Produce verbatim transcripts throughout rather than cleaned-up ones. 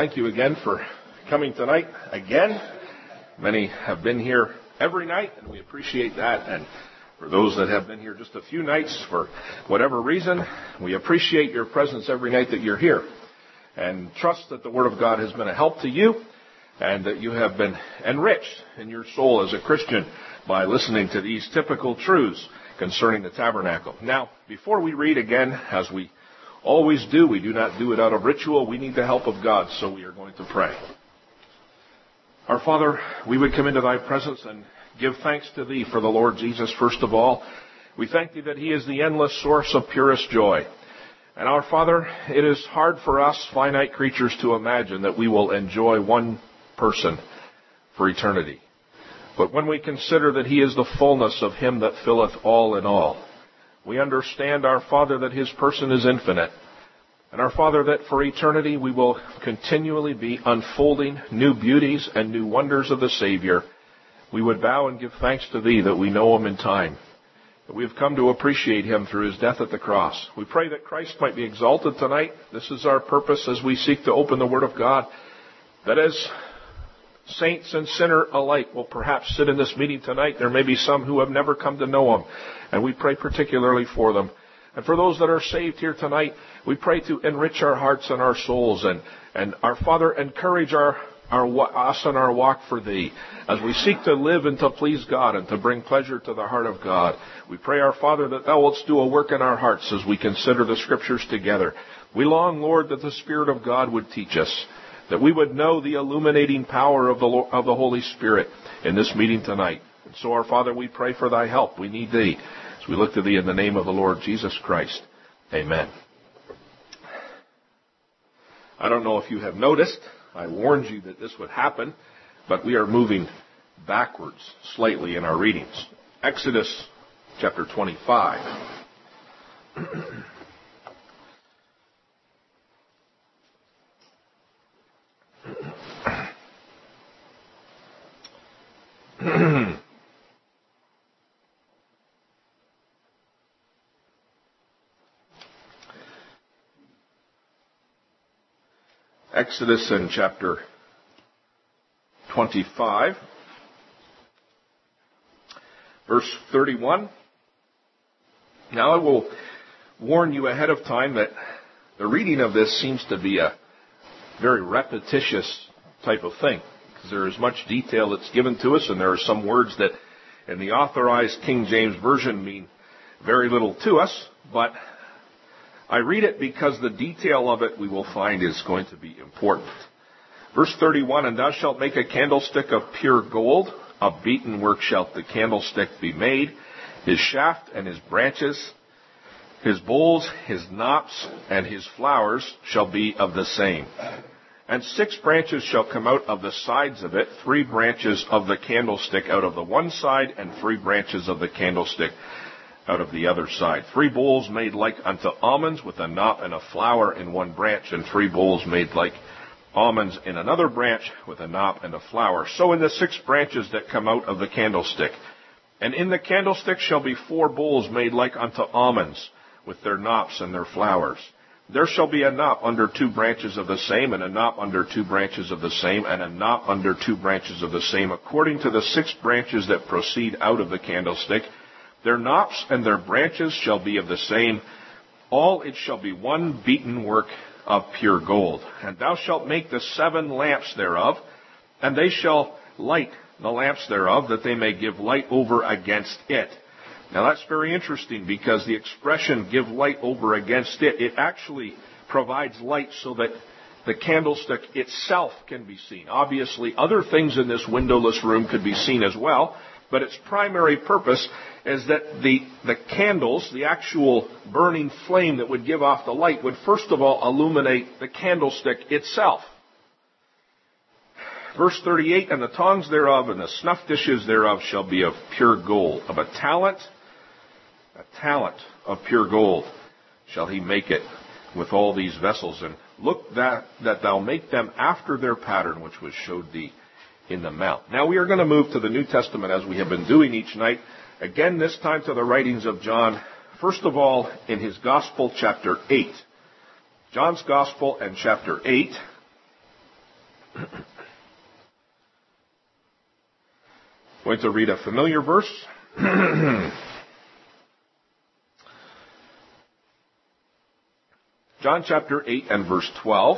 Thank you again for coming tonight again. Many have been here every night, and we appreciate that. And for those that have been here just a few nights for whatever reason, we appreciate your presence every night that you're here. And trust that the Word of God has been a help to you and that you have been enriched in your soul as a Christian by listening to these typical truths concerning the tabernacle. Now, before we read again, as we always do, we do not do it out of ritual. We need the help of God, so we are going to pray. Our Father, we would come into thy presence and give thanks to thee for the Lord Jesus first of all. We thank thee that he is the endless source of purest joy. And our Father, it is hard for us finite creatures to imagine that we will enjoy one person for eternity. But when we consider that he is the fullness of him that filleth all in all, we understand, our Father, that his person is infinite. And our Father, that for eternity we will continually be unfolding new beauties and new wonders of the Savior. We would bow and give thanks to thee that we know him in time, that we have come to appreciate him through his death at the cross. We pray that Christ might be exalted tonight. This is our purpose as we seek to open the Word of God, that as saints and sinner alike will perhaps sit in this meeting tonight, there may be some who have never come to know him, and we pray particularly for them. And for those that are saved here tonight, we pray to enrich our hearts and our souls, and, and our Father, encourage our, our us and our walk for thee as we seek to live and to please God and to bring pleasure to the heart of God. We pray, our Father, that thou wilt do a work in our hearts as we consider the Scriptures together. We long, Lord, that the Spirit of God would teach us, that we would know the illuminating power of the, of the Holy Spirit in this meeting tonight. And so, our Father, we pray for thy help. We need thee as we look to thee in the name of the Lord Jesus Christ. Amen. I don't know if you have noticed, I warned you that this would happen, but we are moving backwards slightly in our readings. Exodus chapter twenty-five. Exodus in chapter twenty-five, verse thirty-one. Now I will warn you ahead of time that the reading of this seems to be a very repetitious type of thing, because there is much detail that's given to us, and there are some words that in the authorized King James Version mean very little to us, but I read it because the detail of it we will find is going to be important. Verse thirty-one, and thou shalt make a candlestick of pure gold, of beaten work shalt the candlestick be made, his shaft and his branches, his bowls, his knops, and his flowers shall be of the same. And six branches shall come out of the sides of it, three branches of the candlestick out of the one side, and three branches of the candlestick out of the other side. Three bowls made like unto almonds, with a knop and a flower in one branch, and three bowls made like almonds in another branch, with a knop and a flower. So in the six branches that come out of the candlestick. And in the candlestick shall be four bowls made like unto almonds, with their knops and their flowers. There shall be a knop under two branches of the same, and a knop under two branches of the same, and a knop under two branches of the same, according to the six branches that proceed out of the candlestick. Their knops and their branches shall be of the same. All it shall be one beaten work of pure gold. And thou shalt make the seven lamps thereof, and they shall light the lamps thereof, that they may give light over against it. Now that's very interesting, because the expression give light over against it, it actually provides light so that the candlestick itself can be seen. Obviously, other things in this windowless room could be seen as well, but its primary purpose is that the, the candles, the actual burning flame that would give off the light, would first of all illuminate the candlestick itself. Verse thirty-eight, and the tongs thereof and the snuff dishes thereof shall be of pure gold. Of a talent, a talent of pure gold shall he make it with all these vessels. And look that, that thou make them after their pattern, which was showed thee in the mount. Now we are going to move to the New Testament, as we have been doing each night. Again, this time to the writings of John. First of all, in his Gospel, chapter eight. John's Gospel and chapter eight. Going to read a familiar verse. John chapter eight and verse twelve.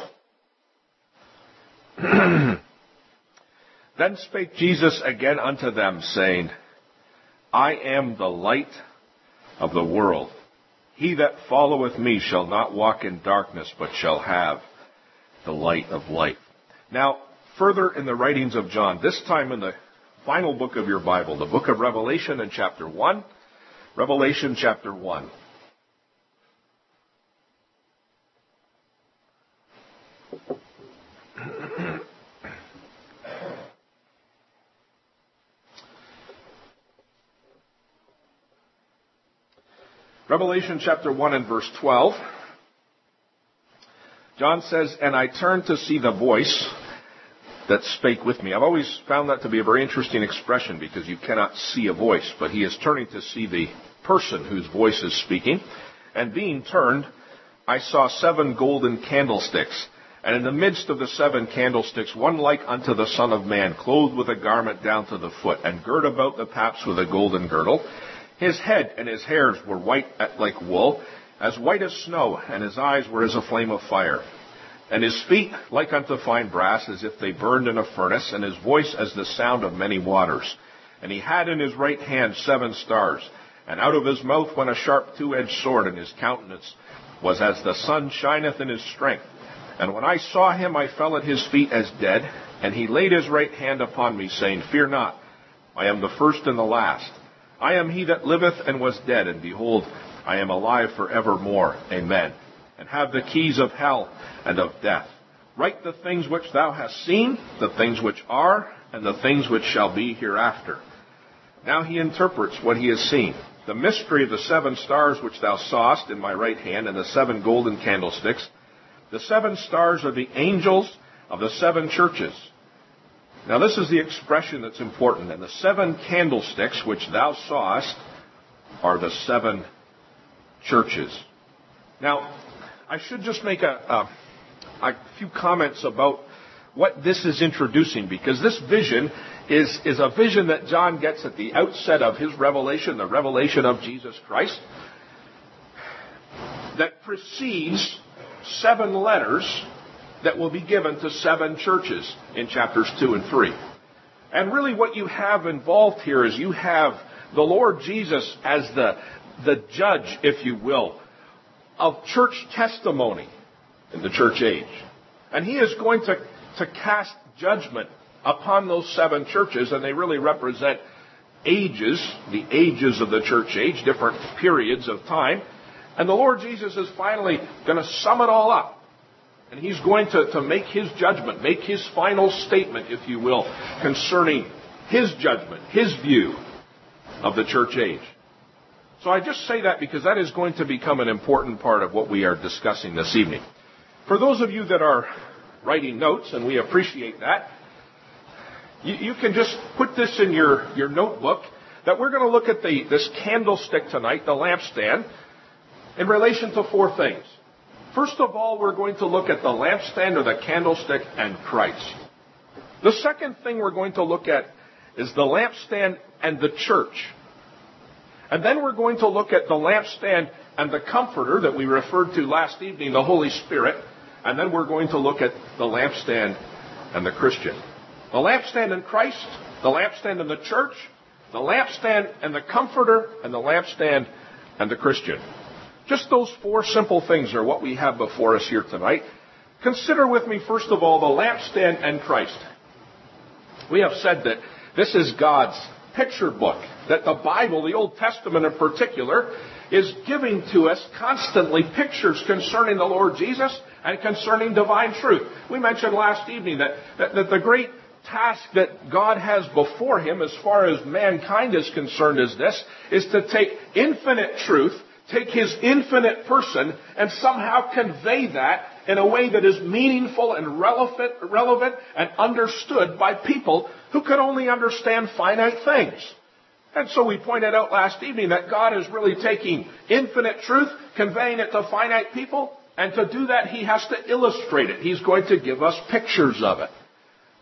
Then spake Jesus again unto them, saying, I am the light of the world. He that followeth me shall not walk in darkness, but shall have the light of life. Now, further in the writings of John, this time in the final book of your Bible, the book of Revelation in chapter one. Revelation chapter one. Revelation chapter one and verse twelve. John says, And I turned to see the voice that spake with me. I've always found that to be a very interesting expression because you cannot see a voice, but he is turning to see the person whose voice is speaking. And being turned, I saw seven golden candlesticks. And in the midst of the seven candlesticks, one like unto the Son of Man, clothed with a garment down to the foot, and girt about the paps with a golden girdle. His head and his hairs were white like wool, as white as snow, and his eyes were as a flame of fire. And his feet like unto fine brass, as if they burned in a furnace, and his voice as the sound of many waters. And he had in his right hand seven stars, and out of his mouth went a sharp two-edged sword, and his countenance was as the sun shineth in his strength. And when I saw him, I fell at his feet as dead, and he laid his right hand upon me, saying, Fear not, I am the first and the last. I am he that liveth and was dead, and behold, I am alive for evermore. Amen. And have the keys of hell and of death. Write the things which thou hast seen, the things which are, and the things which shall be hereafter. Now he interprets what he has seen. The mystery of the seven stars which thou sawest in my right hand, and the seven golden candlesticks. The seven stars are the angels of the seven churches. Now this is the expression that's important. And the seven candlesticks which thou sawest are the seven churches. Now, I should just make a, a, a few comments about what this is introducing, because this vision is, is a vision that John gets at the outset of his revelation, the revelation of Jesus Christ, that precedes seven letters that will be given to seven churches in chapters two and three. And really what you have involved here is you have the Lord Jesus as the, the judge, if you will, of church testimony in the church age. And he is going to, to cast judgment upon those seven churches, and they really represent ages, the ages of the church age, different periods of time. And the Lord Jesus is finally going to sum it all up. And he's going to, to make his judgment, make his final statement, if you will, concerning his judgment, his view of the church age. So I just say that because that is going to become an important part of what we are discussing this evening. For those of you that are writing notes, and we appreciate that, you, you can just put this in your, your notebook, that we're going to look at the, this candlestick tonight, the lampstand, in relation to four things. First of all, we're going to look at the lampstand or the candlestick and Christ. The second thing we're going to look at is the lampstand and the church. And then we're going to look at the lampstand and the comforter that we referred to last evening, the Holy Spirit. And then we're going to look at the lampstand and the Christian. The lampstand and Christ, the lampstand and the church, the lampstand and the comforter, and the lampstand and the Christian. Just those four simple things are what we have before us here tonight. Consider with me, first of all, the lampstand and Christ. We have said that this is God's picture book, that the Bible, the Old Testament in particular, is giving to us constantly pictures concerning the Lord Jesus and concerning divine truth. We mentioned last evening that, that, that the great task that God has before him as far as mankind is concerned is this, is to take infinite truth, take his infinite person, and somehow convey that in a way that is meaningful and relevant, relevant and understood by people who can only understand finite things. And so we pointed out last evening that God is really taking infinite truth, conveying it to finite people, and to do that he has to illustrate it. He's going to give us pictures of it.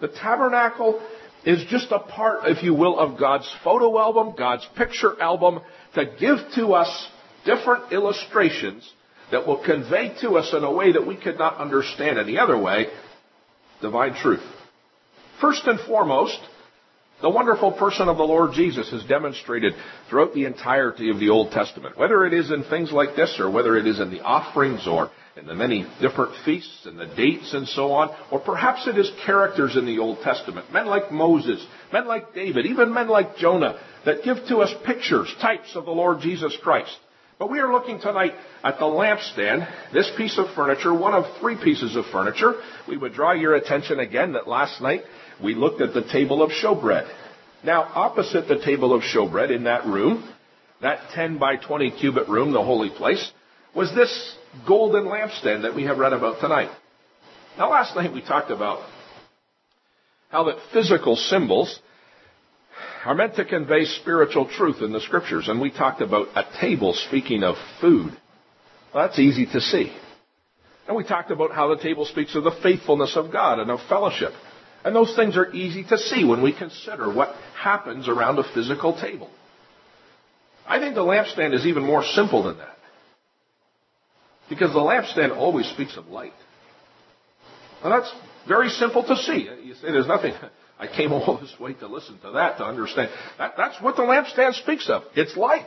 The tabernacle is just a part, if you will, of God's photo album, God's picture album, to give to us different illustrations that will convey to us in a way that we could not understand any other way, divine truth. First and foremost, the wonderful person of the Lord Jesus is demonstrated throughout the entirety of the Old Testament, whether it is in things like this or whether it is in the offerings or in the many different feasts and the dates and so on, or perhaps it is characters in the Old Testament, men like Moses, men like David, even men like Jonah, that give to us pictures, types of the Lord Jesus Christ. But we are looking tonight at the lampstand, this piece of furniture, one of three pieces of furniture. We would draw your attention again that last night we looked at the table of showbread. Now, opposite the table of showbread in that room, that ten by twenty cubit room, the holy place, was this golden lampstand that we have read about tonight. Now, last night we talked about how that physical symbols are meant to convey spiritual truth in the Scriptures. And we talked about a table speaking of food. Well, that's easy to see. And we talked about how the table speaks of the faithfulness of God and of fellowship. And those things are easy to see when we consider what happens around a physical table. I think the lampstand is even more simple than that. Because the lampstand always speaks of light. And that's very simple to see. You say there's nothing... I came all this way to listen to that, to understand. That, that's what the lampstand speaks of. It's light.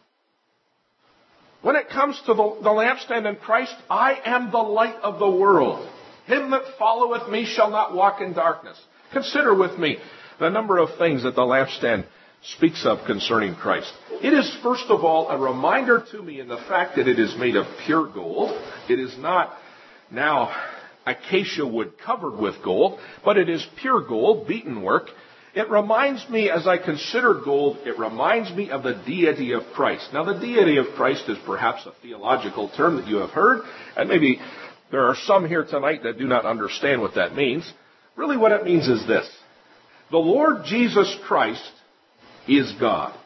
When it comes to the, the lampstand in Christ, I am the light of the world. Him that followeth me shall not walk in darkness. Consider with me the number of things that the lampstand speaks of concerning Christ. It is, first of all, a reminder to me in the fact that it is made of pure gold. It is not now acacia wood covered with gold, but it is pure gold, beaten work. It reminds me, as I consider gold, it reminds me of the deity of Christ. Now, the deity of Christ is perhaps a theological term that you have heard, and maybe there are some here tonight that do not understand what that means. Really what it means is this. The Lord Jesus Christ is God.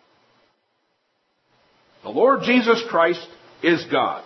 The Lord Jesus Christ is God.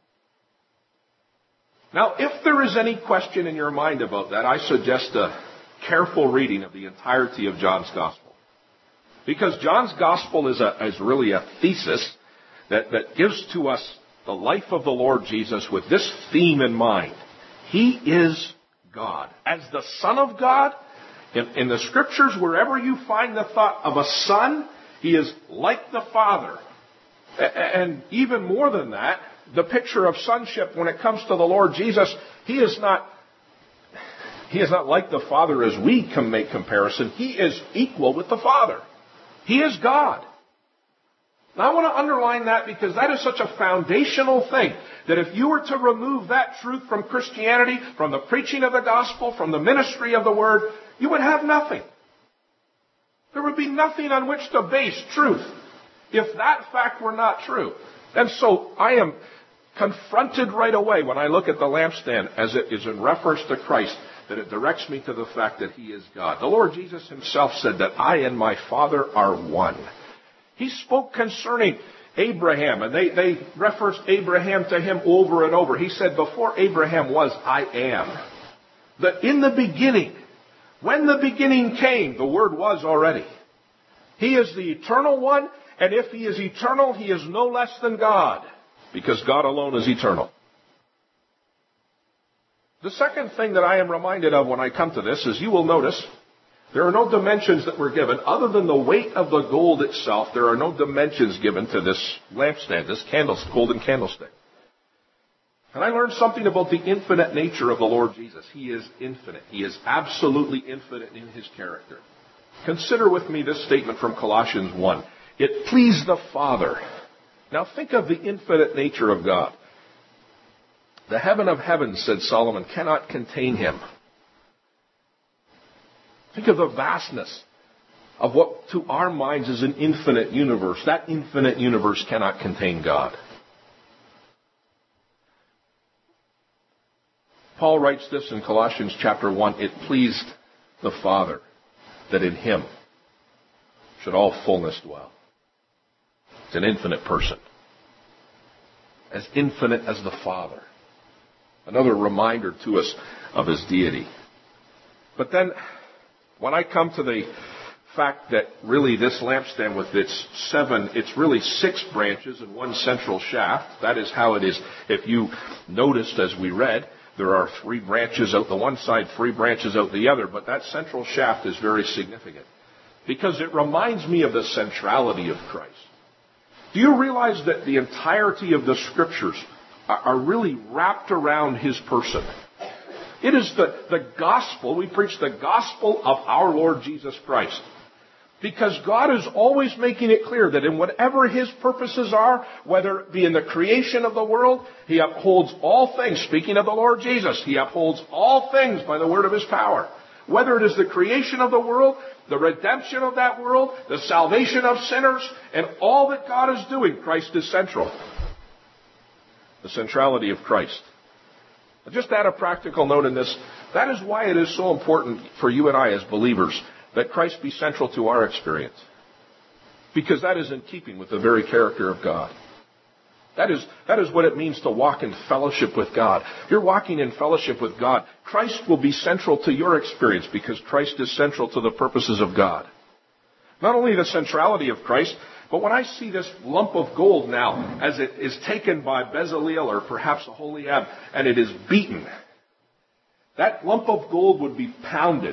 Now, if there is any question in your mind about that, I suggest a careful reading of the entirety of John's Gospel. Because John's Gospel is, a, is really a thesis that, that gives to us the life of the Lord Jesus with this theme in mind. He is God. As the Son of God, in, in the Scriptures, wherever you find the thought of a Son, He is like the Father. And even more than that, the picture of sonship when it comes to the Lord Jesus, He is not, He is not like the Father as we can make comparison. He is equal with the Father. He is God. Now I want to underline that because that is such a foundational thing that if you were to remove that truth from Christianity, from the preaching of the gospel, from the ministry of the word, you would have nothing. There would be nothing on which to base truth if that fact were not true. And so I am confronted right away when I look at the lampstand as it is in reference to Christ, that it directs me to the fact that He is God. The Lord Jesus Himself said that I and my Father are one. He spoke concerning Abraham, and they, they referenced Abraham to Him over and over. He said, before Abraham was, I am. That in the beginning, when the beginning came, the Word was already. He is the eternal one, and if He is eternal, He is no less than God, because God alone is eternal. The second thing that I am reminded of when I come to this is you will notice there are no dimensions that were given. Other than the weight of the gold itself, there are no dimensions given to this lampstand, this candlestick, golden candlestick. And I learned something about the infinite nature of the Lord Jesus. He is infinite. He is absolutely infinite in His character. Consider with me this statement from Colossians one. It pleased the Father. Now think of the infinite nature of God. The heaven of heavens, said Solomon, cannot contain Him. Think of the vastness of what to our minds is an infinite universe. That infinite universe cannot contain God. Paul writes this in Colossians chapter one. It pleased the Father that in Him should all fullness dwell. It's an infinite person. As infinite as the Father. Another reminder to us of His deity. But then When I come to the fact that really this lampstand with its seven, it's really six branches and one central shaft. That is how it is. If you noticed as we read, there are three branches out the one side, three branches out the other, but that central shaft is very significant because it reminds me of the centrality of Christ. Do you realize that the entirety of the Scriptures are, are really wrapped around His person? It is the, the gospel, we preach the gospel of our Lord Jesus Christ. Because God is always making it clear that in whatever His purposes are, whether it be in the creation of the world, He upholds all things. Speaking of the Lord Jesus, He upholds all things by the word of His power. Whether it is the creation of the world, the redemption of that world, the salvation of sinners, and all that God is doing, Christ is central. The centrality of Christ. Just add a practical note in this. That is why it is so important for you and I as believers that Christ be central to our experience. Because that is in keeping with the very character of God. That is, that is what it means to walk in fellowship with God. If you're walking in fellowship with God, Christ will be central to your experience because Christ is central to the purposes of God. Not only the centrality of Christ, but when I see this lump of gold now, as it is taken by Bezaleel or perhaps a holy Ab, and it is beaten, that lump of gold would be pounded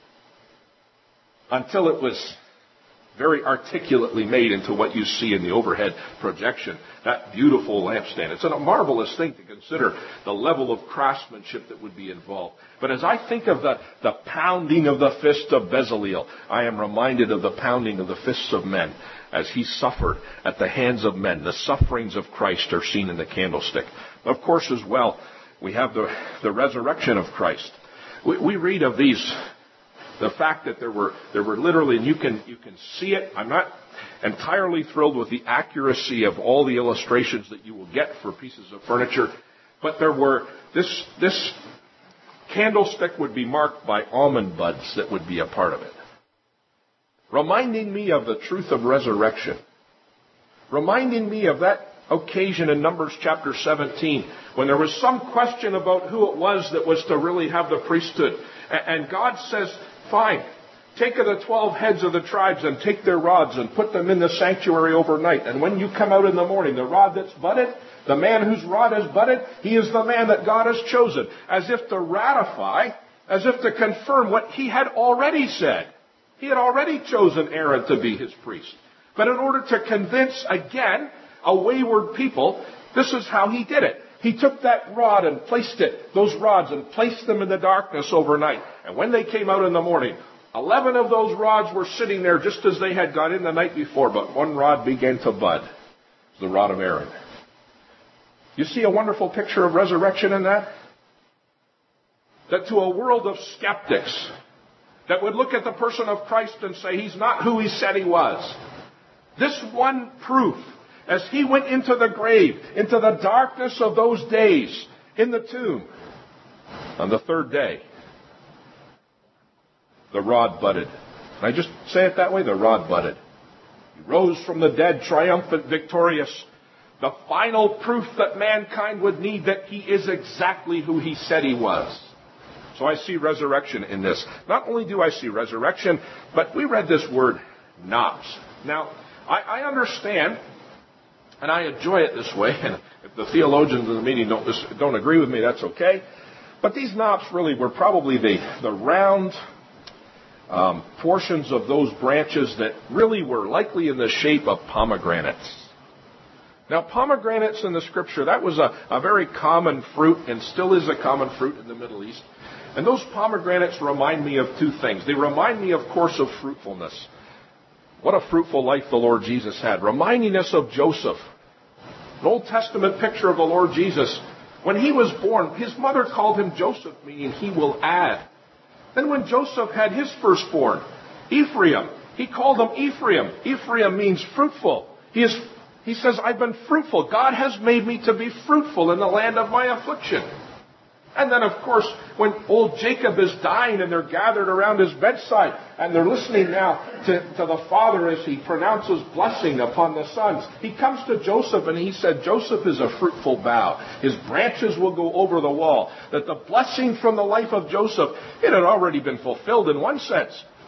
until it was very articulately made into what you see in the overhead projection, that beautiful lampstand. It's a marvelous thing to consider the level of craftsmanship that would be involved. But as I think of the, the pounding of the fist of Bezaleel, I am reminded of the pounding of the fists of men as he suffered at the hands of men. The sufferings of Christ are seen in the candlestick. Of course, as well, we have the, the resurrection of Christ. We, we read of these. The fact that there were there were literally, and you can you can see it. I'm not entirely thrilled with the accuracy of all the illustrations that you will get for pieces of furniture, but there were this this candlestick would be marked by almond buds that would be a part of it, reminding me of the truth of resurrection, reminding me of that occasion in Numbers chapter seventeen when there was some question about who it was that was to really have the priesthood, and God says, fine, take of the twelve heads of the tribes and take their rods and put them in the sanctuary overnight. And when you come out in the morning, the rod that's budded, the man whose rod is budded, he is the man that God has chosen. As if to ratify, as if to confirm what he had already said. He had already chosen Aaron to be his priest. But in order to convince, again, a wayward people, this is how he did it. He took that rod and placed it, those rods, and placed them in the darkness overnight. And when they came out in the morning, eleven of those rods were sitting there just as they had gone in the night before, but one rod began to bud. It was the rod of Aaron. You see a wonderful picture of resurrection in that? That to a world of skeptics that would look at the person of Christ and say, he's not who he said he was. This one proof, as he went into the grave, into the darkness of those days, in the tomb, on the third day, the rod budded. Can I just say it that way? The rod budded. He rose from the dead, triumphant, victorious. The final proof that mankind would need that he is exactly who he said he was. So I see resurrection in this. Not only do I see resurrection, but we read this word, knops. Now, I, I understand, and I enjoy it this way, and if the theologians in the meeting don't, don't agree with me, that's okay. But these knops really were probably the, the round um, portions of those branches that really were likely in the shape of pomegranates. Now, pomegranates in the Scripture, that was a, a very common fruit and still is a common fruit in the Middle East. And those pomegranates remind me of two things. They remind me, of course, of fruitfulness. What a fruitful life the Lord Jesus had. Reminding us of Joseph. An Old Testament picture of the Lord Jesus. When he was born, his mother called him Joseph, meaning he will add. Then when Joseph had his firstborn, Ephraim, he called him Ephraim. Ephraim means fruitful. He is, he says, I've been fruitful. God has made me to be fruitful in the land of my affliction. And then, of course, when old Jacob is dying and they're gathered around his bedside and they're listening now to, to the father as he pronounces blessing upon the sons, he comes to Joseph and he said, Joseph is a fruitful bough. His branches will go over the wall. That the blessing from the life of Joseph, it had already been fulfilled in one sense.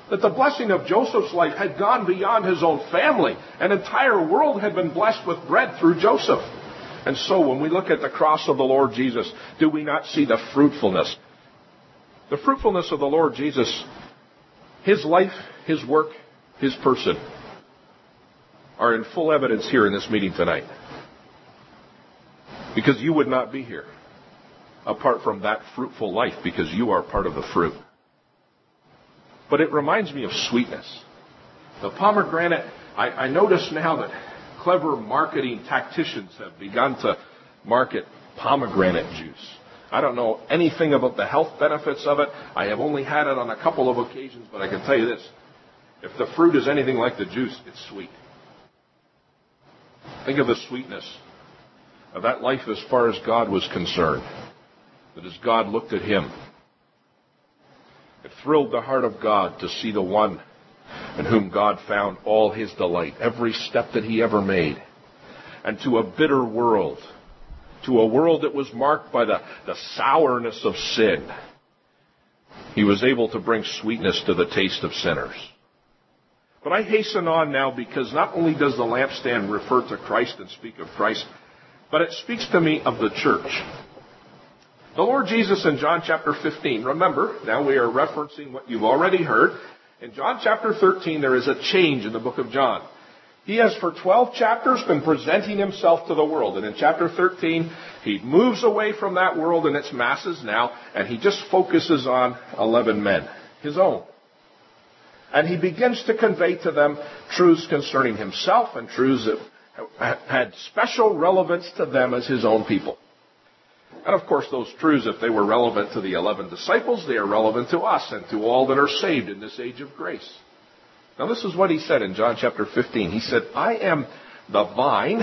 That the blessing of Joseph's life had gone beyond his own family. An entire world had been blessed with bread through Joseph. And so when we look at the cross of the Lord Jesus, do we not see the fruitfulness? The fruitfulness of the Lord Jesus, his life, his work, his person, are in full evidence here in this meeting tonight. Because you would not be here apart from that fruitful life, because you are part of the fruit. But it reminds me of sweetness. The pomegranate, I, I notice now that clever marketing tacticians have begun to market pomegranate juice. I don't know anything about the health benefits of it. I have only had it on a couple of occasions, but I can tell you this. If the fruit is anything like the juice, it's sweet. Think of the sweetness of that life as far as God was concerned. That as God looked at him, it thrilled the heart of God to see the one in whom God found all his delight, every step that he ever made. And to a bitter world, to a world that was marked by the, the sourness of sin, he was able to bring sweetness to the taste of sinners. But I hasten on now because not only does the lampstand refer to Christ and speak of Christ, but it speaks to me of the church. The Lord Jesus in John chapter fifteen, remember, now we are referencing what you've already heard. In John chapter thirteen, there is a change in the book of John. He has for twelve chapters been presenting himself to the world. And in chapter thirteen, he moves away from that world and its masses now, and he just focuses on eleven men, his own. And he begins to convey to them truths concerning himself and truths that had special relevance to them as his own people. And of course, those truths, if they were relevant to the eleven disciples, they are relevant to us and to all that are saved in this age of grace. Now, this is what he said in John chapter fifteen. He said, I am the vine,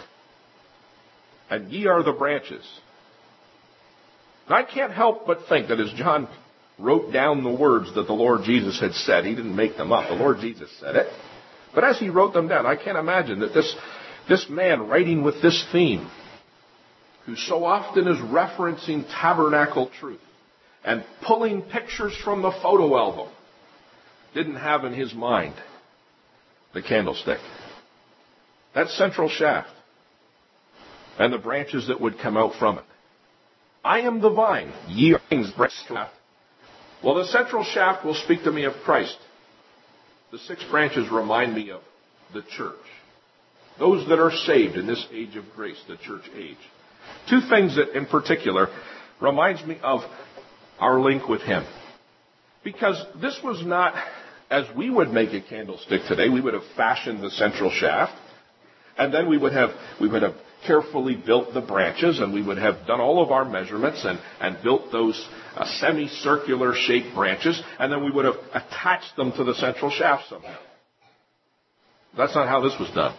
and ye are the branches. And I can't help but think that as John wrote down the words that the Lord Jesus had said, he didn't make them up. The Lord Jesus said it. But as he wrote them down, I can't imagine that this, this man writing with this theme, who so often is referencing tabernacle truth and pulling pictures from the photo album, didn't have in his mind the candlestick, that central shaft, and the branches that would come out from it. I am the vine, ye are the branches. Well, the central shaft will speak to me of Christ. The six branches remind me of the church. Those that are saved in this age of grace, the church age. Two things that in particular reminds me of our link with him. Because this was not as we would make a candlestick today. We would have fashioned the central shaft, and then we would have we would have carefully built the branches, and we would have done all of our measurements and, and built those uh, semicircular shaped branches, and then we would have attached them to the central shaft somehow. That's not how this was done.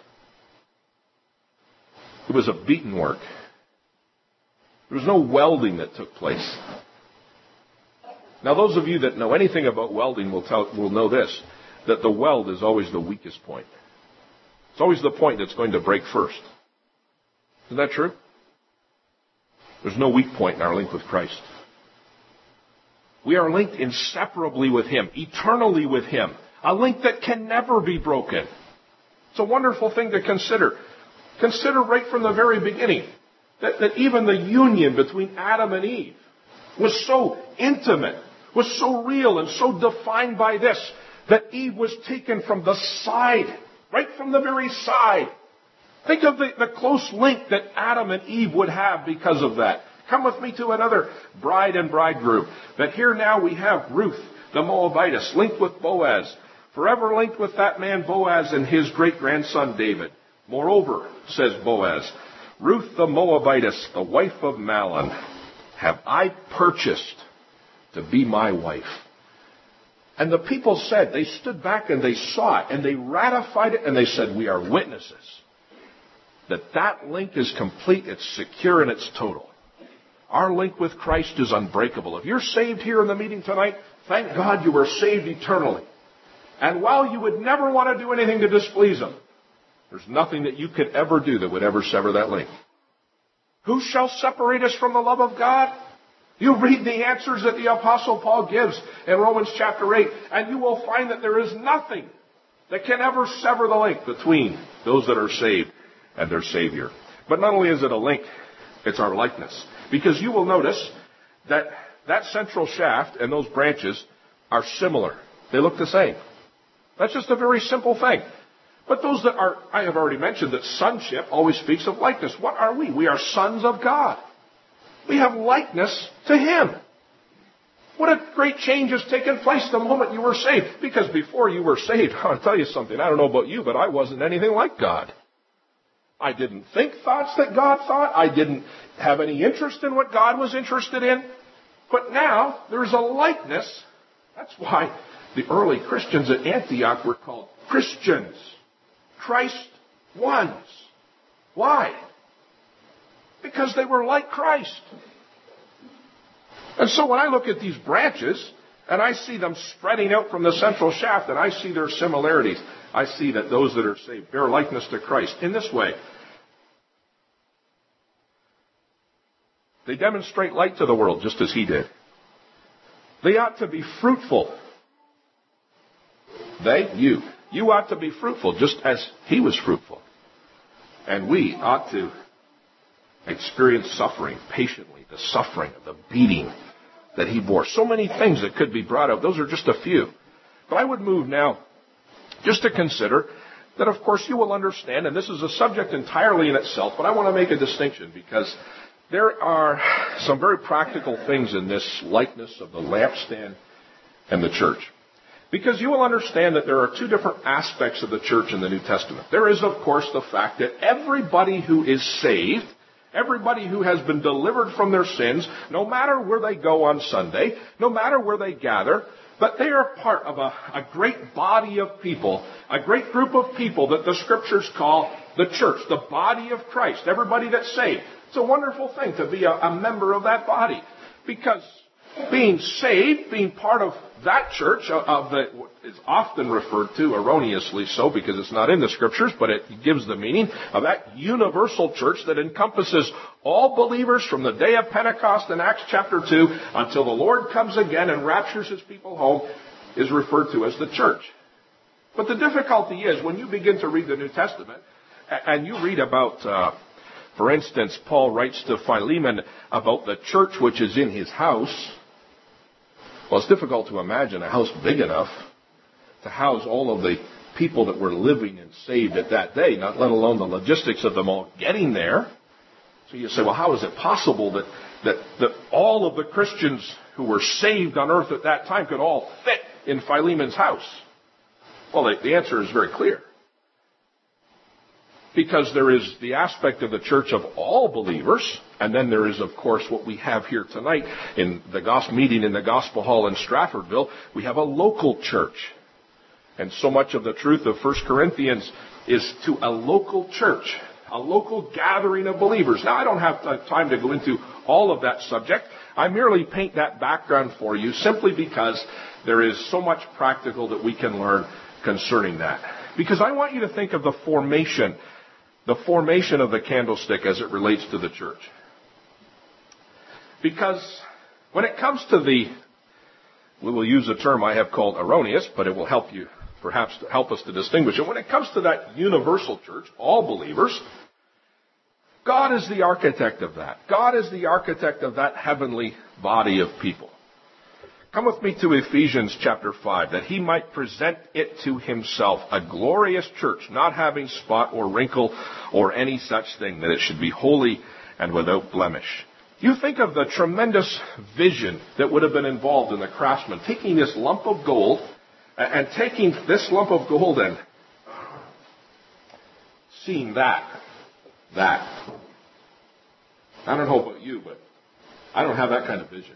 It was a beaten work. There was no welding that took place. Now, those of you that know anything about welding will tell, will know this, that the weld is always the weakest point. It's always the point that's going to break first. Isn't that true? There's no weak point in our link with Christ. We are linked inseparably with him, eternally with him, a link that can never be broken. It's a wonderful thing to consider. Consider right from the very beginning that, that even the union between Adam and Eve was so intimate, was so real and so defined by this, that Eve was taken from the side, right from the very side. Think of the, the close link that Adam and Eve would have because of that. Come with me to another bride and bridegroom. That here now we have Ruth, the Moabitess, linked with Boaz, forever linked with that man Boaz and his great-grandson David. Moreover, says Boaz, Ruth the Moabitess, the wife of Mahlon, have I purchased to be my wife. And the people said, they stood back and they saw it and they ratified it and they said, we are witnesses that that link is complete, it's secure, and it's total. Our link with Christ is unbreakable. If you're saved here in the meeting tonight, thank God you are saved eternally. And while you would never want to do anything to displease him, there's nothing that you could ever do that would ever sever that link. Who shall separate us from the love of God? You read the answers that the Apostle Paul gives in Romans chapter eight, and you will find that there is nothing that can ever sever the link between those that are saved and their Savior. But not only is it a link, it's our likeness. Because you will notice that that central shaft and those branches are similar. They look the same. That's just a very simple thing. But those that are, I have already mentioned that sonship always speaks of likeness. What are we? We are sons of God. We have likeness to Him. What a great change has taken place the moment you were saved. Because before you were saved, I'll tell you something. I don't know about you, but I wasn't anything like God. I didn't think thoughts that God thought. I didn't have any interest in what God was interested in. But now, there's a likeness. That's why the early Christians at Antioch were called Christians. Christ ones. Why? Because they were like Christ. And so when I look at these branches, and I see them spreading out from the central shaft, and I see their similarities, I see that those that are saved bear likeness to Christ in this way. They demonstrate light to the world, just as He did. They ought to be fruitful. They, you. You ought to be fruitful, just as He was fruitful. And we ought to experience suffering patiently, the suffering of the beating that He bore. So many things that could be brought out. Those are just a few. But I would move now just to consider that, of course, you will understand, and this is a subject entirely in itself, but I want to make a distinction because there are some very practical things in this likeness of the lampstand and the church. Because you will understand that there are two different aspects of the church in the New Testament. There is, of course, the fact that everybody who is saved, everybody who has been delivered from their sins, no matter where they go on Sunday, no matter where they gather, but they are part of a, a great body of people, a great group of people that the Scriptures call the church, the body of Christ, everybody that's saved. It's a wonderful thing to be a, a member of that body, because being saved, being part of that church, of the, is often referred to erroneously so because it's not in the Scriptures, but it gives the meaning of that universal church that encompasses all believers from the day of Pentecost in Acts chapter two until the Lord comes again and raptures His people home, is referred to as the church. But the difficulty is when you begin to read the New Testament and you read about, uh, for instance, Paul writes to Philemon about the church which is in his house. Well, it's difficult to imagine a house big enough to house all of the people that were living and saved at that day, not let alone the logistics of them all getting there. So you say, well, how is it possible that, that, that all of the Christians who were saved on earth at that time could all fit in Philemon's house? Well, the, the answer is very clear. Because there is the aspect of the church of all believers, and then there is, of course, what we have here tonight in the gospel meeting in the Gospel Hall in Stratfordville. We have a local church. And so much of the truth of First Corinthians is to a local church, a local gathering of believers. Now, I don't have time to go into all of that subject. I merely paint that background for you simply because there is so much practical that we can learn concerning that. Because I want you to think of the formation The formation of the candlestick as it relates to the church. Because when it comes to the, we will use a term I have called erroneous, but it will help you, perhaps to help us to distinguish it. When it comes to that universal church, all believers, God is the architect of that. God is the architect of that heavenly body of people. Come with me to Ephesians chapter five, that He might present it to Himself, a glorious church, not having spot or wrinkle or any such thing, that it should be holy and without blemish. You think of the tremendous vision that would have been involved in the craftsman, taking this lump of gold and taking this lump of gold and seeing that, that. I don't know about you, but I don't have that kind of vision.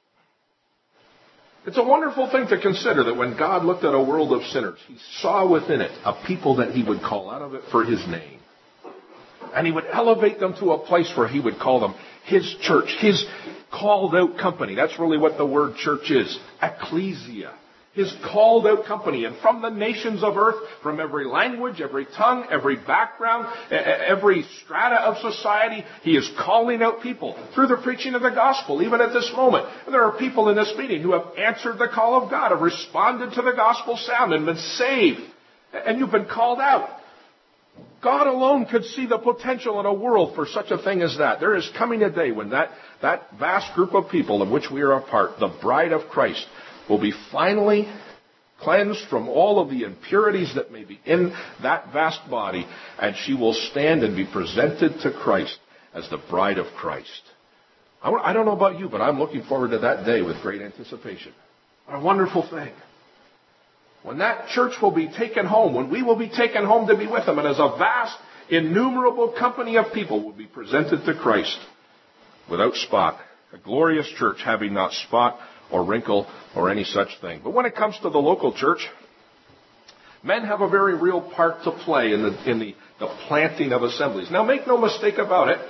It's a wonderful thing to consider that when God looked at a world of sinners, He saw within it a people that He would call out of it for His name. And He would elevate them to a place where He would call them His church, His called out company. That's really what the word church is. Ecclesia. His called out company. And from the nations of earth, from every language, every tongue, every background, every strata of society, He is calling out people through the preaching of the gospel, even at this moment. And there are people in this meeting who have answered the call of God, have responded to the gospel sound and been saved. And you've been called out. God alone could see the potential in a world for such a thing as that. There is coming a day when that, that vast group of people of which we are a part, the bride of Christ, will be finally cleansed from all of the impurities that may be in that vast body, and she will stand and be presented to Christ as the bride of Christ. I, I don't know about you, but I'm looking forward to that day with great anticipation. What a wonderful thing. When that church will be taken home, when we will be taken home to be with Him, and as a vast, innumerable company of people will be presented to Christ without spot. A glorious church having not spot or wrinkle or any such thing. But when it comes to the local church, men have a very real part to play in the, in the, the planting of assemblies. Now make no mistake about it,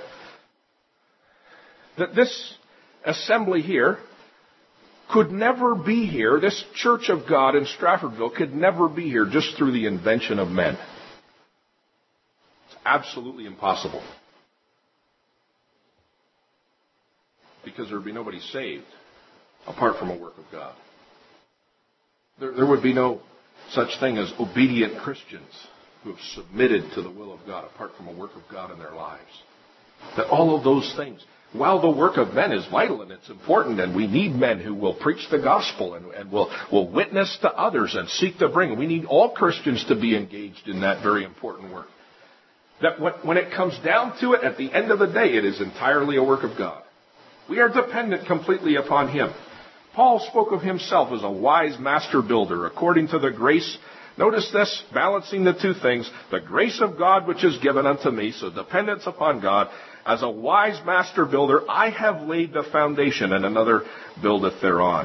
that this assembly here could never be here, this Church of God in Straffordville could never be here just through the invention of men. It's absolutely impossible. Because there would be nobody saved apart from a work of God. There, there would be no such thing as obedient Christians who have submitted to the will of God apart from a work of God in their lives. That all of those things, while the work of men is vital and it's important, and we need men who will preach the gospel and, and will, will witness to others and seek to bring, we need all Christians to be engaged in that very important work. That when, when it comes down to it, at the end of the day, it is entirely a work of God. We are dependent completely upon Him. Paul spoke of himself as a wise master builder according to the grace. Notice this, balancing the two things, the grace of God which is given unto me, so dependence upon God. As a wise master builder, I have laid the foundation, and another buildeth thereon.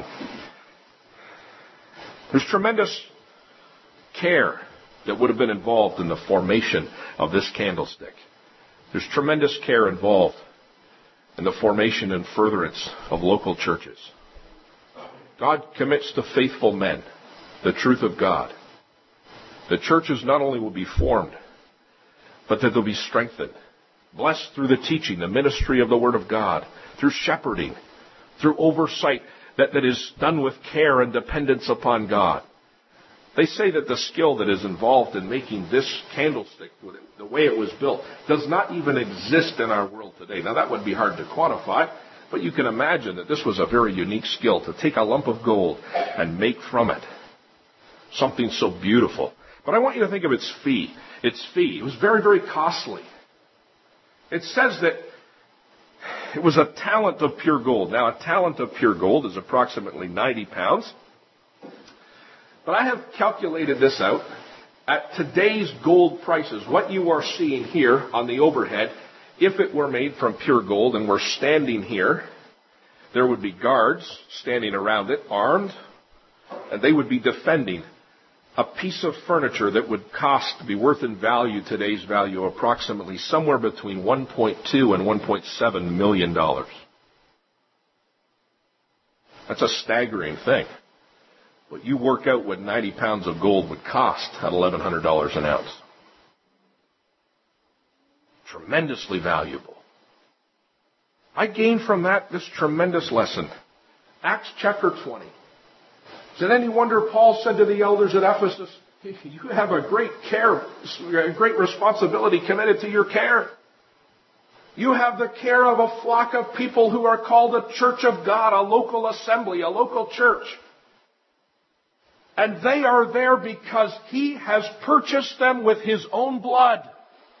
There's tremendous care that would have been involved in the formation of this candlestick. There's tremendous care involved in the formation and furtherance of local churches. God commits to faithful men the truth of God. The churches not only will be formed, but that they'll be strengthened. Blessed through the teaching, the ministry of the Word of God, through shepherding, through oversight that, that is done with care and dependence upon God. They say that the skill that is involved in making this candlestick, the way it was built, does not even exist in our world today. Now that would be hard to quantify, but you can imagine that this was a very unique skill to take a lump of gold and make from it something so beautiful. But I want you to think of its fee. Its fee. It was very, very costly. It says that it was a talent of pure gold. Now, a talent of pure gold is approximately ninety pounds. But I have calculated this out. At today's gold prices, what you are seeing here on the overhead, if it were made from pure gold and we're standing here, there would be guards standing around it, armed, and they would be defending a piece of furniture that would cost, to be worth in value, today's value, approximately somewhere between one point two and one point seven million dollars. That's a staggering thing. But you work out what ninety pounds of gold would cost at eleven hundred dollars an ounce. Tremendously valuable. I gained from that this tremendous lesson. Acts chapter twenty. Is it any wonder Paul said to the elders at Ephesus, you have a great care, a great responsibility committed to your care. You have the care of a flock of people who are called a church of God, a local assembly, a local church. And they are there because He has purchased them with His own blood.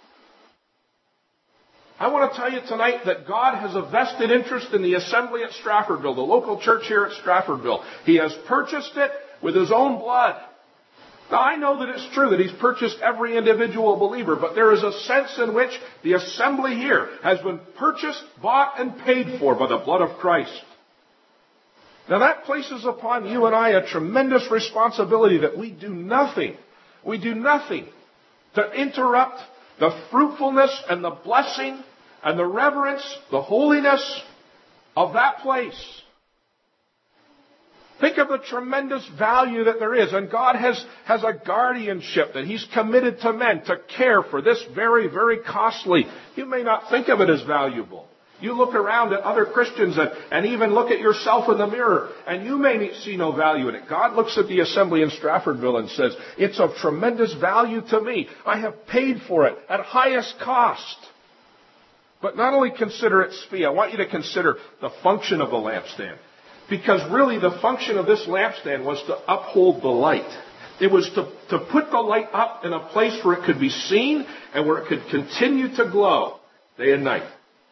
I want to tell you tonight that God has a vested interest in the assembly at Straffordville, the local church here at Straffordville. He has purchased it with His own blood. Now, I know that it's true that He's purchased every individual believer, but there is a sense in which the assembly here has been purchased, bought, and paid for by the blood of Christ. Now, that places upon you and I a tremendous responsibility that we do nothing, we do nothing to interrupt the fruitfulness and the blessing and the reverence, the holiness of that place. Think of the tremendous value that there is. And God has, has a guardianship that He's committed to men to care for this very, very costly. You may not think of it as valuable. You look around at other Christians and, and even look at yourself in the mirror, and you may see no value in it. God looks at the assembly in Stratfordville and says, it's of tremendous value to me. I have paid for it at highest cost. But not only consider its fee, I want you to consider the function of the lampstand. Because really the function of this lampstand was to uphold the light. It was to, to put the light up in a place where it could be seen and where it could continue to glow day and night.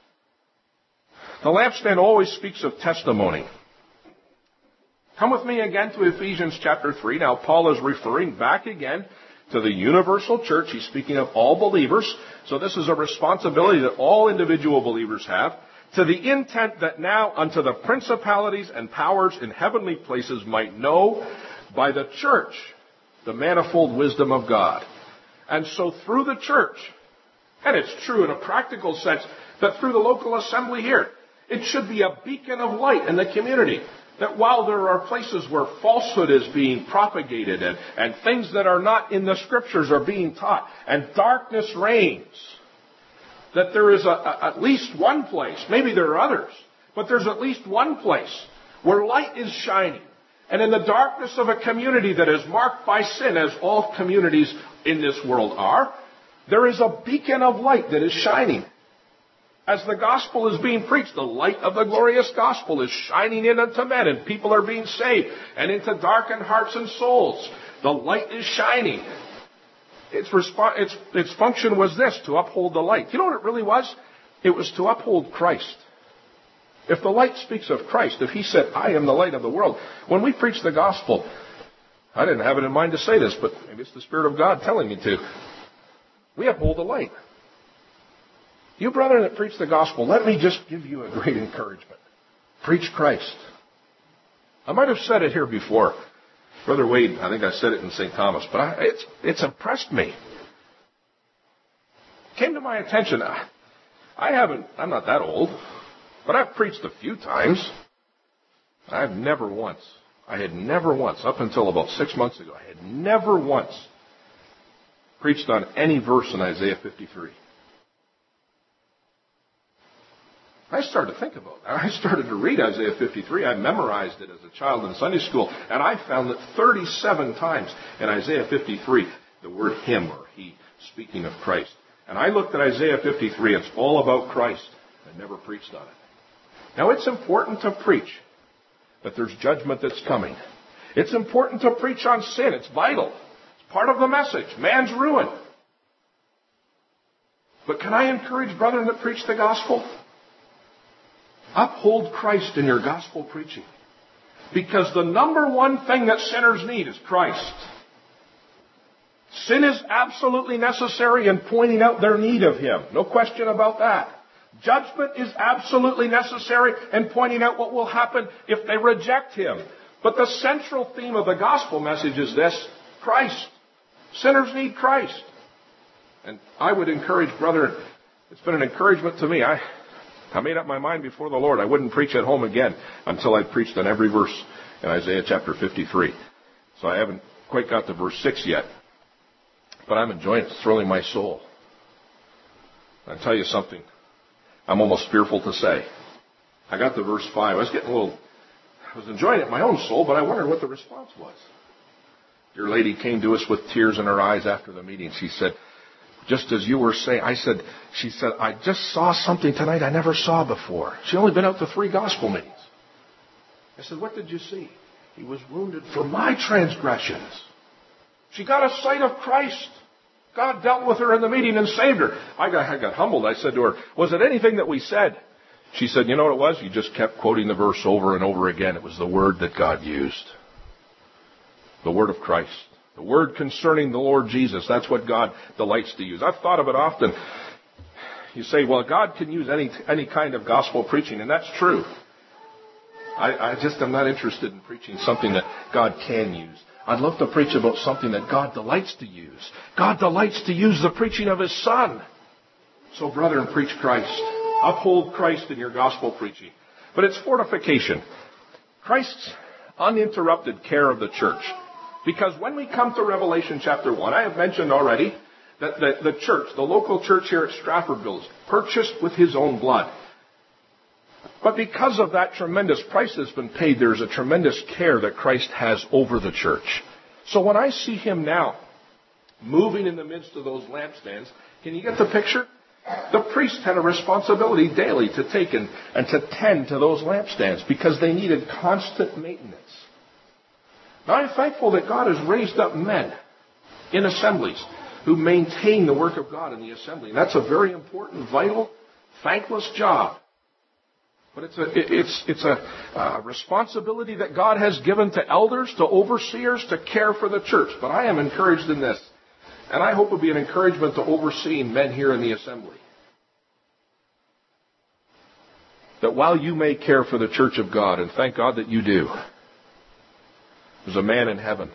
The lampstand always speaks of testimony. Come with me again to Ephesians chapter three. Now Paul is referring back again to the universal church. He's speaking of all believers. So this is a responsibility that all individual believers have. To the intent that now unto the principalities and powers in heavenly places might know by the church the manifold wisdom of God. And so through the church, and it's true in a practical sense, that through the local assembly here, it should be a beacon of light in the community. That while there are places where falsehood is being propagated and, and things that are not in the Scriptures are being taught, and darkness reigns, that there is a, a, at least one place, maybe there are others, but there's at least one place where light is shining. And in the darkness of a community that is marked by sin, as all communities in this world are, there is a beacon of light that is shining. As the gospel is being preached, the light of the glorious gospel is shining in unto men, and people are being saved, and into darkened hearts and souls. The light is shining. Its, resp- its, its function was this, to uphold the light. You know what it really was? It was to uphold Christ. If the light speaks of Christ, if He said, I am the light of the world, when we preach the gospel, I didn't have it in mind to say this, but maybe it's the Spirit of God telling me to. We uphold the light. You brethren that preach the gospel, let me just give you a great encouragement. Preach Christ. I might have said it here before. Brother Wade, I think I said it in Saint Thomas, but I, it's, it's impressed me. It came to my attention. I, I haven't, I'm not that old, but I've preached a few times. I've never once, I had never once, up until about six months ago, I had never once preached on any verse in Isaiah fifty-three. I started to think about that. I started to read Isaiah fifty-three. I memorized it as a child in Sunday school. And I found that thirty-seven times in Isaiah fifty-three, the word him or he, speaking of Christ. And I looked at Isaiah fifty-three. It's all about Christ. I never preached on it. Now, it's important to preach that there's judgment that's coming. It's important to preach on sin. It's vital. It's part of the message. Man's ruin. But can I encourage brethren that preach the gospel? Uphold Christ in your gospel preaching. Because the number one thing that sinners need is Christ. Sin is absolutely necessary in pointing out their need of Him. No question about that. Judgment is absolutely necessary in pointing out what will happen if they reject Him. But the central theme of the gospel message is this: Christ. Sinners need Christ. And I would encourage, brethren, it's been an encouragement to me. I... I made up my mind before the Lord I wouldn't preach at home again until I preached on every verse in Isaiah chapter fifty-three. So I haven't quite got to verse six yet. But I'm enjoying it. It's thrilling my soul. I'll tell you something I'm almost fearful to say. I got to verse five. I was getting a little, I was enjoying it in my own soul, but I wondered what the response was. Your lady came to us with tears in her eyes after the meeting. She said, just as you were saying, I said, she said, I just saw something tonight I never saw before. She'd only been out to three gospel meetings. I said, what did you see? He was wounded for my transgressions. She got a sight of Christ. God dealt with her in the meeting and saved her. I got, I got humbled. I said to her, was it anything that we said? She said, you know what it was? You just kept quoting the verse over and over again. It was the word that God used. The word of Christ. The word concerning the Lord Jesus. That's what God delights to use. I've thought of it often. You say, well, God can use any any kind of gospel preaching, and that's true. I, I just am not interested in preaching something that God can use. I'd love to preach about something that God delights to use. God delights to use the preaching of His Son. So, brethren, preach Christ. Uphold Christ in your gospel preaching. But it's fortification. Christ's uninterrupted care of the church. Because when we come to Revelation chapter one, I have mentioned already that the, the church, the local church here at Straffordville, is purchased with his own blood. But because of that tremendous price that's been paid, there's a tremendous care that Christ has over the church. So when I see him now moving in the midst of those lampstands, can you get the picture? The priest had a responsibility daily to take and, and to tend to those lampstands because they needed constant maintenance. Now I'm thankful that God has raised up men in assemblies who maintain the work of God in the assembly. And that's a very important, vital, thankless job. But it's a, it's, it's a, a responsibility that God has given to elders, to overseers, to care for the church. But I am encouraged in this. And I hope it will be an encouragement to overseeing men here in the assembly. That while you may care for the church of God, and thank God that you do, there's a man in heaven.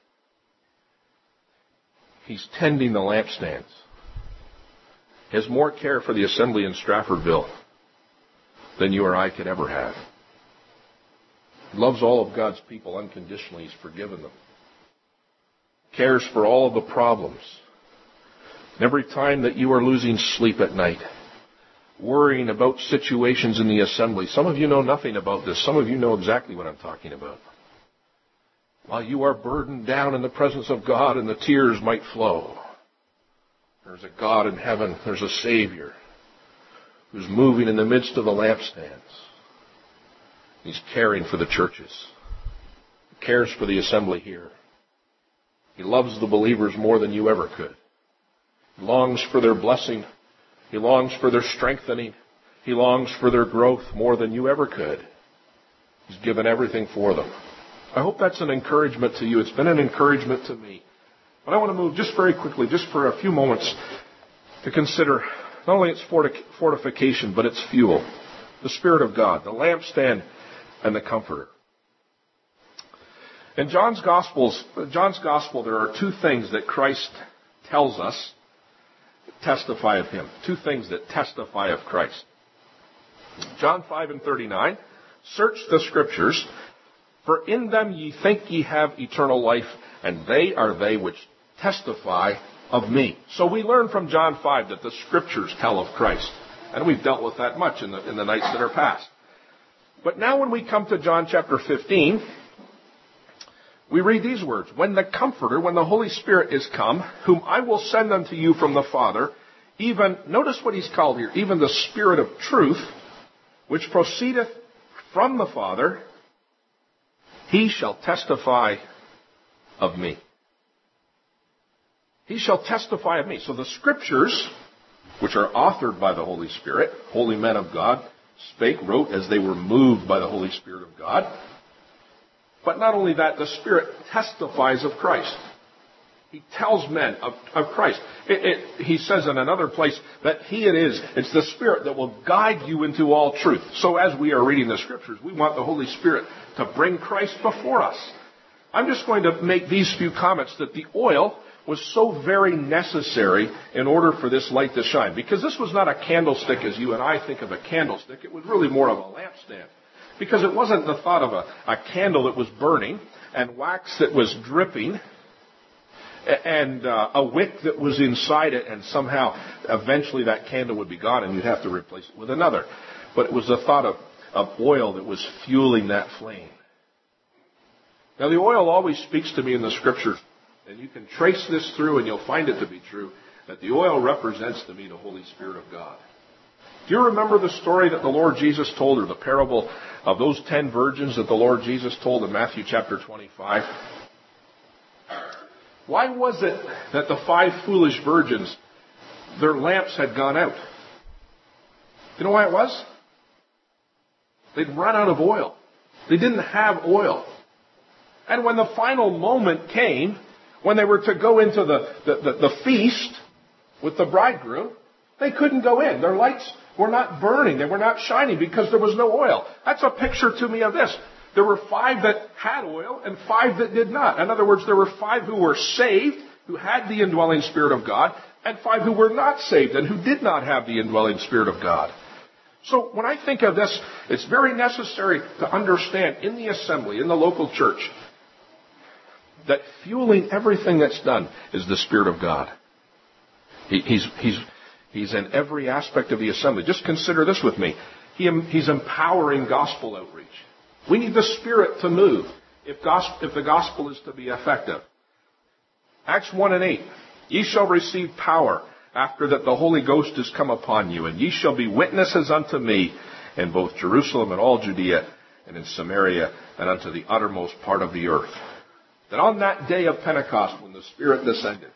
He's tending the lampstands. He has more care for the assembly in Straffordville than you or I could ever have. He loves all of God's people unconditionally. He's forgiven them. Cares for all of the problems. And every time that you are losing sleep at night, worrying about situations in the assembly, some of you know nothing about this. Some of you know exactly what I'm talking about. While you are burdened down in the presence of God and the tears might flow, there's a God in heaven, there's a Savior who's moving in the midst of the lampstands. He's caring for the churches. He cares for the assembly here. He loves the believers more than you ever could. He longs for their blessing. He longs for their strengthening. He longs for their growth more than you ever could. He's given everything for them. I hope that's an encouragement to you. It's been an encouragement to me. But I want to move just very quickly, just for a few moments, to consider not only its fortification, but its fuel. The Spirit of God, the lampstand, and the Comforter. In John's Gospels, John's Gospel, there are two things that Christ tells us testify of him. Two things that testify of Christ. John five and thirty-nine, search the Scriptures, for in them ye think ye have eternal life, and they are they which testify of me. So we learn from John five that the Scriptures tell of Christ. And we've dealt with that much in the, in the nights that are past. But now when we come to John chapter fifteen, we read these words, when the Comforter, when the Holy Spirit is come, whom I will send unto you from the Father, even, notice what he's called here, even the Spirit of truth, which proceedeth from the Father, he shall testify of me. He shall testify of me. So the Scriptures, which are authored by the Holy Spirit, holy men of God, spake, wrote as they were moved by the Holy Spirit of God. But not only that, the Spirit testifies of Christ. He tells men of, of Christ. It, it, he says in another place that He it is, it's the Spirit that will guide you into all truth. So as we are reading the Scriptures, we want the Holy Spirit to bring Christ before us. I'm just going to make these few comments that the oil was so very necessary in order for this light to shine. Because this was not a candlestick as you and I think of a candlestick. It was really more of a lampstand. Because it wasn't the thought of a, a candle that was burning and wax that was dripping and uh, a wick that was inside it, and somehow eventually that candle would be gone and you'd have to replace it with another. But it was the thought of, of oil that was fueling that flame. Now the oil always speaks to me in the Scriptures, and you can trace this through and you'll find it to be true, that the oil represents to me the Holy Spirit of God. Do you remember the story that the Lord Jesus told, or the parable of those ten virgins that the Lord Jesus told in Matthew chapter twenty-five? Why was it that the five foolish virgins, their lamps had gone out? You know why it was? They'd run out of oil. They didn't have oil. And when the final moment came, when they were to go into the, the, the, the feast with the bridegroom, they couldn't go in. Their lights were not burning. They were not shining because there was no oil. That's a picture to me of this. There were five that had oil and five that did not. In other words, there were five who were saved, who had the indwelling Spirit of God, and five who were not saved and who did not have the indwelling Spirit of God. So when I think of this, it's very necessary to understand in the assembly, in the local church, that fueling everything that's done is the Spirit of God. He, he's, he's, he's in every aspect of the assembly. Just consider this with me. He, he's empowering gospel outreach. We need the Spirit to move if, gospel, if the gospel is to be effective. Acts one and eight. Ye shall receive power after that the Holy Ghost is come upon you, and ye shall be witnesses unto me in both Jerusalem and all Judea and in Samaria and unto the uttermost part of the earth. That on that day of Pentecost, when the Spirit descended,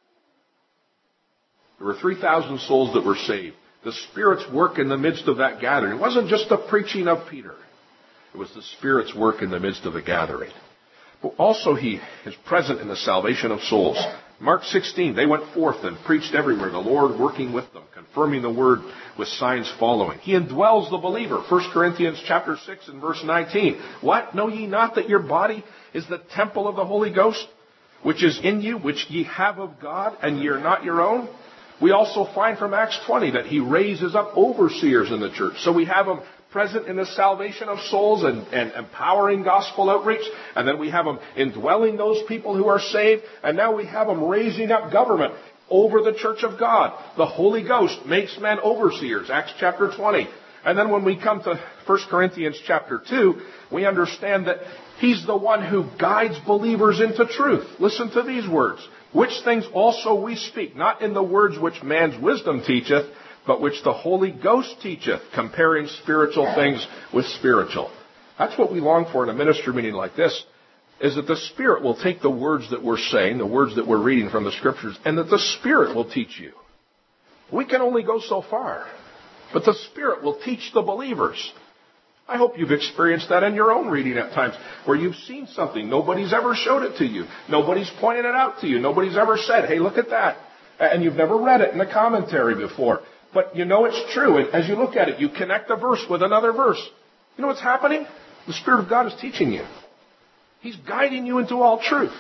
there were three thousand souls that were saved. The Spirit's work in the midst of that gathering. It wasn't just the preaching of Peter. It was the Spirit's work in the midst of the gathering. But also He is present in the salvation of souls. Mark sixteen, they went forth and preached everywhere, the Lord working with them, confirming the word with signs following. He indwells the believer. First Corinthians chapter six and verse nineteen. What? Know ye not that your body is the temple of the Holy Ghost, which is in you, which ye have of God, and ye are not your own? We also find from Acts twenty that He raises up overseers in the church. So we have them present in the salvation of souls and, and empowering gospel outreach. And then we have them indwelling those people who are saved. And now we have them raising up government over the church of God. The Holy Ghost makes men overseers, Acts chapter twenty. And then when we come to First Corinthians chapter two, we understand that He's the one who guides believers into truth. Listen to these words. Which things also we speak, not in the words which man's wisdom teacheth, but which the Holy Ghost teacheth, comparing spiritual things with spiritual. That's what we long for in a ministry meeting like this, is that the Spirit will take the words that we're saying, the words that we're reading from the Scriptures, and that the Spirit will teach you. We can only go so far, but the Spirit will teach the believers. I hope you've experienced that in your own reading at times, where you've seen something. Nobody's ever showed it to you. Nobody's pointed it out to you. Nobody's ever said, hey, look at that. And you've never read it in a commentary before. But you know it's true. And as you look at it, you connect a verse with another verse. You know what's happening? The Spirit of God is teaching you. He's guiding you into all truth.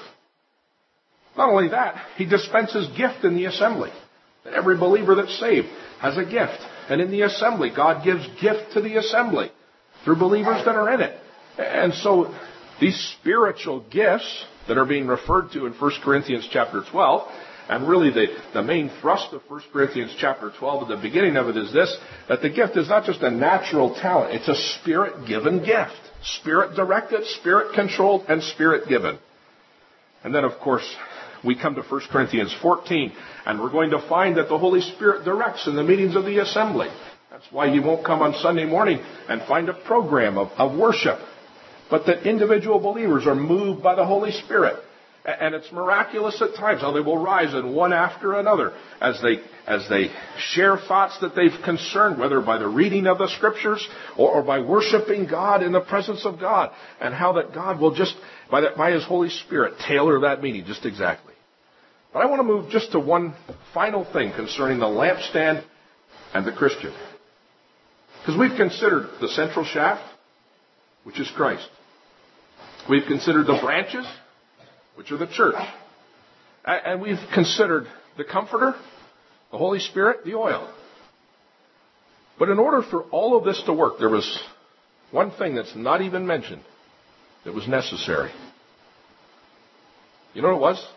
Not only that, He dispenses gift in the assembly. That every believer that's saved has a gift. And in the assembly, God gives gift to the assembly through believers that are in it. And so these spiritual gifts that are being referred to in First Corinthians chapter twelve, and really the, the main thrust of First Corinthians chapter twelve at the beginning of it is this, that the gift is not just a natural talent, it's a Spirit-given gift. Spirit-directed, Spirit-controlled, and Spirit-given. And then, of course, we come to First Corinthians fourteen, and we're going to find that the Holy Spirit directs in the meetings of the assembly. That's why you won't come on Sunday morning and find a program of, of worship, but that individual believers are moved by the Holy Spirit. And it's miraculous at times how they will rise in one after another as they as they share thoughts that they've concerned, whether by the reading of the Scriptures or, or by worshiping God in the presence of God, and how that God will just, by, the, by His Holy Spirit, tailor that meaning just exactly. But I want to move just to one final thing concerning the lampstand and the Christian. Because we've considered the central shaft, which is Christ. We've considered the branches, which are the church. And we've considered the Comforter, the Holy Spirit, the oil. But in order for all of this to work, there was one thing that's not even mentioned that was necessary. You know what it was?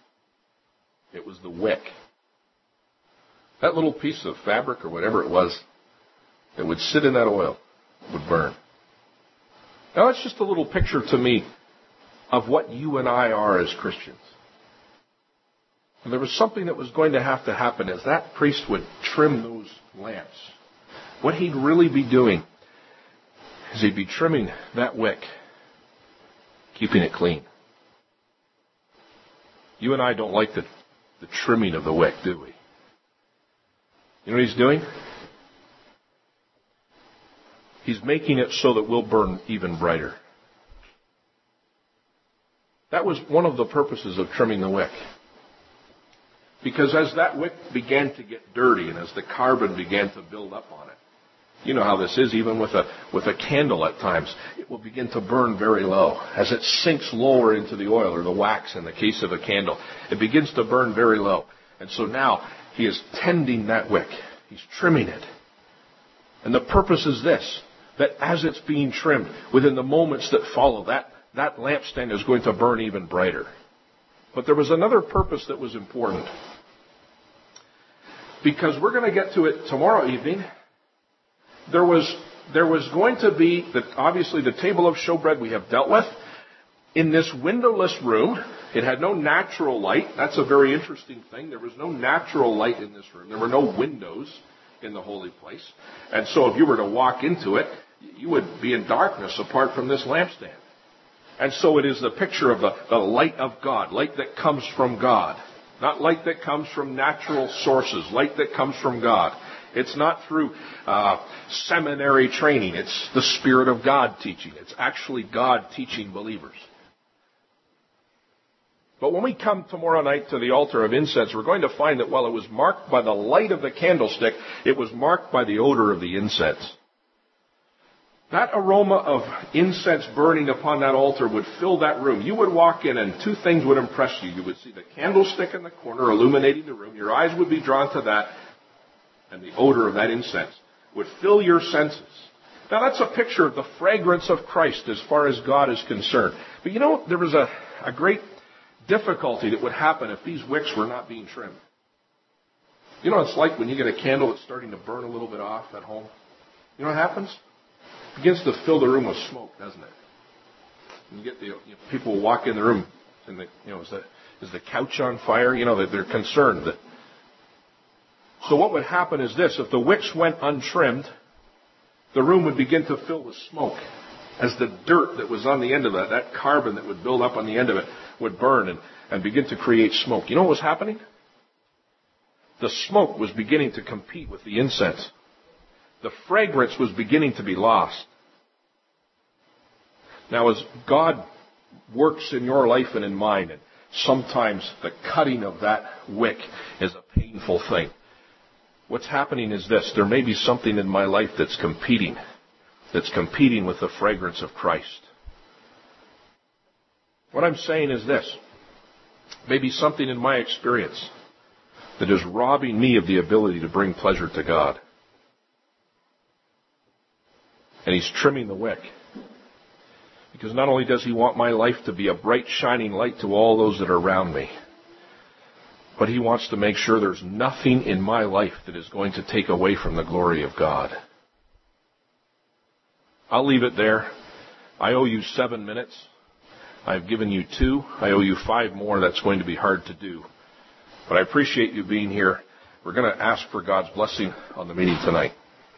It was the wick. That little piece of fabric or whatever it was that would sit in that oil would burn. Now, it's just a little picture to me of what you and I are as Christians. And there was something that was going to have to happen as that priest would trim those lamps. What he'd really be doing is he'd be trimming that wick, keeping it clean. You and I don't like the, the trimming of the wick, do we? You know what he's doing? He's making it so that we'll burn even brighter. That was one of the purposes of trimming the wick. Because as that wick began to get dirty and as the carbon began to build up on it, you know how this is, even with a with a candle at times, it will begin to burn very low. As it sinks lower into the oil or the wax in the case of a candle, it begins to burn very low. And so now he is tending that wick. He's trimming it And the purpose is this, that as it's being trimmed, within the moments that follow, that, that lampstand is going to burn even brighter. But there was another purpose that was important. Because we're going to get to it tomorrow evening. There was, there was going to be, the, obviously, the table of showbread we have dealt with. In this windowless room, it had no natural light. That's a very interesting thing. There was no natural light in this room. There were no windows in the holy place. And so if you were to walk into it, you would be in darkness apart from this lampstand. And so it is the picture of the, the light of God, light that comes from God. Not light that comes from natural sources, light that comes from God. It's not through uh, seminary training. It's the Spirit of God teaching. It's actually God teaching believers. But when we come tomorrow night to the altar of incense, we're going to find that while it was marked by the light of the candlestick, it was marked by the odor of the incense. That aroma of incense burning upon that altar would fill that room. You would walk in and two things would impress you. You would see the candlestick in the corner illuminating the room. Your eyes would be drawn to that, and the odor of that incense would fill your senses. Now that's a picture of the fragrance of Christ as far as God is concerned. But you know, there was a, a great difficulty that would happen if these wicks were not being trimmed. You know what it's like when you get a candle that's starting to burn a little bit off at home? You know what happens? It begins to fill the room with smoke, doesn't it? And you get the you know, people walk in the room and the, you know, is the, is the couch on fire? You know, they're, they're concerned that. So what would happen is this: if the wicks went untrimmed, the room would begin to fill with smoke. As the dirt that was on the end of that, that carbon that would build up on the end of it, would burn and, and begin to create smoke. You know what was happening? The smoke was beginning to compete with the incense. The fragrance was beginning to be lost. Now, as God works in your life and in mine, and sometimes the cutting of that wick is a painful thing. What's happening is this: there may be something in my life that's competing, that's competing with the fragrance of Christ. What I'm saying is this: maybe something in my experience that is robbing me of the ability to bring pleasure to God. And He's trimming the wick. Because not only does He want my life to be a bright, shining light to all those that are around me, but He wants to make sure there's nothing in my life that is going to take away from the glory of God. I'll leave it there. I owe you seven minutes. I've given you two. I owe you five more. That's going to be hard to do. But I appreciate you being here. We're going to ask for God's blessing on the meeting tonight.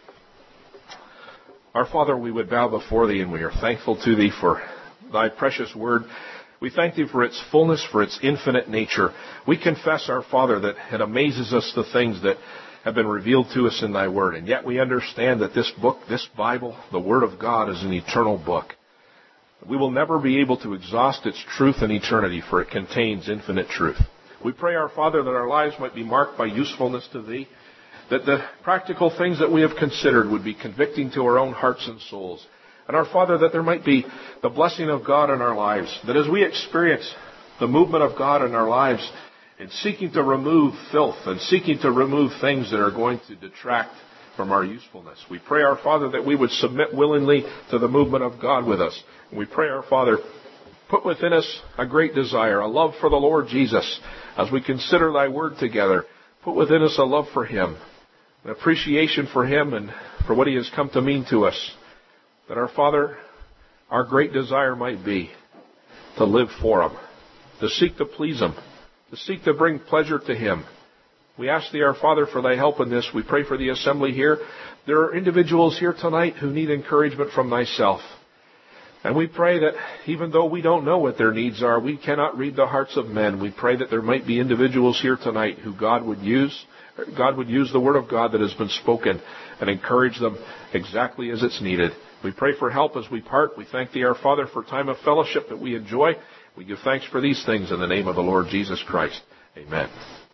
Our Father, we would bow before Thee, and we are thankful to Thee for Thy precious word. We thank Thee for its fullness, for its infinite nature. We confess, our Father, that it amazes us the things that have been revealed to us in Thy word. And yet we understand that this book, this Bible, the Word of God, is an eternal book. We will never be able to exhaust its truth in eternity, for it contains infinite truth. We pray, our Father, that our lives might be marked by usefulness to Thee, that the practical things that we have considered would be convicting to our own hearts and souls. And our Father, that there might be the blessing of God in our lives, that as we experience the movement of God in our lives in seeking to remove filth and seeking to remove things that are going to detract from our usefulness, we pray, our Father, that we would submit willingly to the movement of God with us. And we pray, our Father, put within us a great desire, a love for the Lord Jesus. As we consider Thy word together, put within us a love for Him, an appreciation for Him and for what He has come to mean to us. That, our Father, our great desire might be to live for Him, to seek to please Him, to seek to bring pleasure to Him. We ask Thee, our Father, for Thy help in this. We pray for the assembly here. There are individuals here tonight who need encouragement from Thyself. And we pray that even though we don't know what their needs are, we cannot read the hearts of men. We pray that there might be individuals here tonight who God would use, God would use the Word of God that has been spoken and encourage them exactly as it's needed. We pray for help as we part. We thank Thee, our Father, for time of fellowship that we enjoy. We give thanks for these things in the name of the Lord Jesus Christ. Amen.